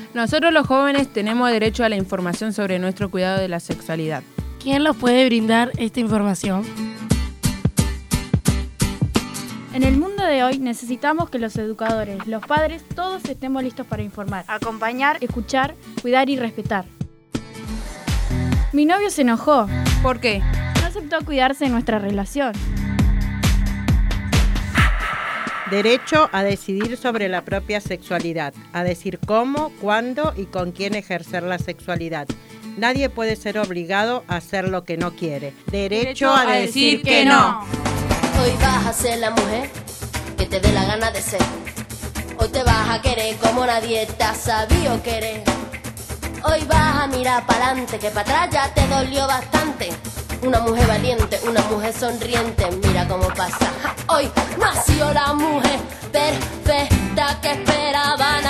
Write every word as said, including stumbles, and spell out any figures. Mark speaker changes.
Speaker 1: Nosotros los jóvenes tenemos derecho a la información sobre nuestro cuidado de la sexualidad.
Speaker 2: ¿Quién nos puede brindar esta información?
Speaker 3: En el mundo de hoy necesitamos que los educadores, los padres, todos estemos listos para informar, acompañar, escuchar, cuidar y respetar. Mi novio se enojó.
Speaker 1: ¿Por qué?
Speaker 3: No aceptó cuidarse en nuestra relación.
Speaker 4: Derecho a decidir sobre la propia sexualidad, a decir cómo, cuándo y con quién ejercer la sexualidad. Nadie puede ser obligado a hacer lo que no quiere. Derecho a decir que no.
Speaker 5: Hoy vas a ser la mujer que te dé la gana de ser. Hoy te vas a querer como nadie te ha sabido querer. Hoy vas a mirar para adelante, que para atrás ya te dolió bastante. Una mujer valiente, una mujer sonriente, mira cómo pasa. Hoy nació la mujer perfecta que esperaban